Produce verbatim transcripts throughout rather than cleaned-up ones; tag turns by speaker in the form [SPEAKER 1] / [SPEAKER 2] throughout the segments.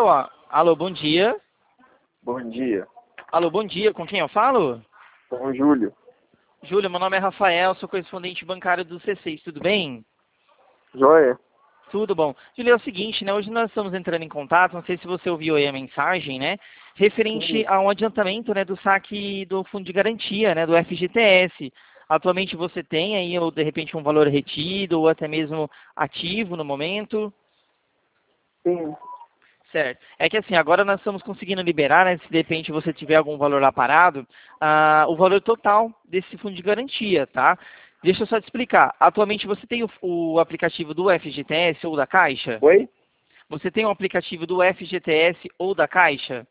[SPEAKER 1] ó. Alô, bom dia.
[SPEAKER 2] Bom dia.
[SPEAKER 1] Alô, bom dia. Com quem eu falo?
[SPEAKER 2] Com o Júlio.
[SPEAKER 1] Júlio, meu nome é Rafael, sou correspondente bancário do C seis, tudo bem?
[SPEAKER 2] Joia?
[SPEAKER 1] Tudo bom. Júlio, é o seguinte, né? Hoje nós estamos entrando em contato, não sei se você ouviu aí a mensagem, né? Referente
[SPEAKER 2] Sim.
[SPEAKER 1] a um adiantamento, né, do saque do fundo de garantia, né, do F G T S. Atualmente você tem aí, ou de repente, um valor retido, ou até mesmo ativo no momento?
[SPEAKER 2] Sim.
[SPEAKER 1] Certo. É que assim, agora nós estamos conseguindo liberar, né, se de repente você tiver algum valor lá parado, ah, o valor total desse fundo de garantia, tá? Deixa eu só te explicar. Atualmente você tem o, o aplicativo do F G T S ou da Caixa?
[SPEAKER 2] Oi?
[SPEAKER 1] Você tem o aplicativo do F G T S ou da Caixa?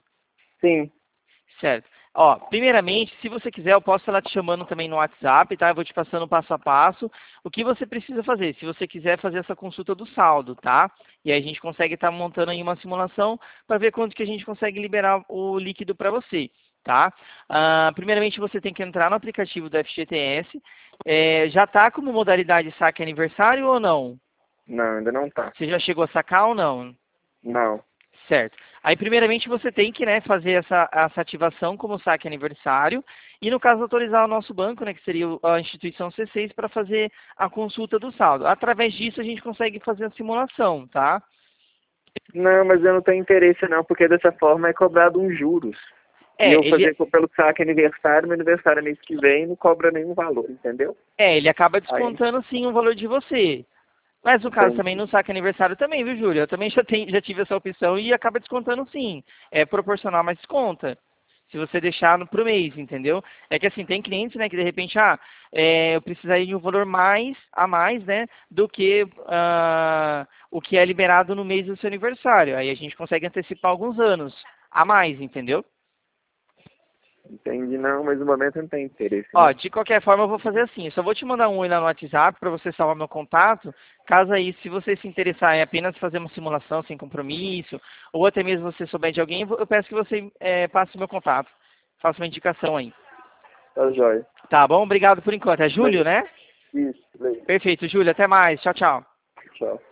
[SPEAKER 2] Sim.
[SPEAKER 1] Certo. Ó, primeiramente, se você quiser, eu posso estar te chamando também no WhatsApp, tá? Eu vou te passando passo a passo. O que você precisa fazer? Se você quiser fazer essa consulta do saldo, tá? E aí a gente consegue estar montando aí uma simulação para ver quanto que a gente consegue liberar o líquido para você, tá? Ah, primeiramente, você tem que entrar no aplicativo do F G T S. É, já está como modalidade saque aniversário ou não?
[SPEAKER 2] Não, ainda não tá.
[SPEAKER 1] Você já chegou a sacar ou não?
[SPEAKER 2] Não.
[SPEAKER 1] Certo. Aí, primeiramente, você tem que, né, fazer essa, essa ativação como saque aniversário e, no caso, autorizar o nosso banco, né, que seria o- a instituição C seis, para fazer a consulta do saldo. Através disso, a gente consegue fazer a simulação, tá?
[SPEAKER 2] Não, mas eu não tenho interesse não, porque dessa forma é cobrado uns juros. E eu
[SPEAKER 1] É, ele,
[SPEAKER 2] fazer co- pelo saque aniversário, meu aniversário é mês que vem, não cobra nenhum valor, entendeu?
[SPEAKER 1] é, ele acaba
[SPEAKER 2] Aí,
[SPEAKER 1] descontando, sim, o valor de você. Mas, no caso, também
[SPEAKER 2] entendi.
[SPEAKER 1] no saque aniversário também, viu, Júlia? Eu também já, tenho, já tive essa opção e acaba descontando, sim. É proporcional, mas desconta. Se você deixar no, pro mês, entendeu? É que assim, tem clientes, né, que de repente, ah, é, eu precisaria de um valor mais, a mais, né, do que ah, o que é liberado no mês do seu aniversário. Aí a gente consegue antecipar alguns anos a mais, entendeu?
[SPEAKER 2] Entendi, não, mas no momento eu não tenho interesse,
[SPEAKER 1] Ó,
[SPEAKER 2] não.
[SPEAKER 1] de qualquer forma eu vou fazer assim, eu só vou te mandar um oi lá no WhatsApp para você salvar meu contato. Caso aí, se você se interessar em apenas fazer uma simulação sem compromisso, ou até mesmo você souber de alguém, eu peço que você é, passe o meu contato. Faça uma indicação aí.
[SPEAKER 2] Tá joia.
[SPEAKER 1] Tá bom? Obrigado por enquanto. É Júlio,
[SPEAKER 2] Legal.
[SPEAKER 1] né?
[SPEAKER 2] Isso, legal.
[SPEAKER 1] Perfeito, Júlio. Até mais. Tchau, tchau.
[SPEAKER 2] Tchau.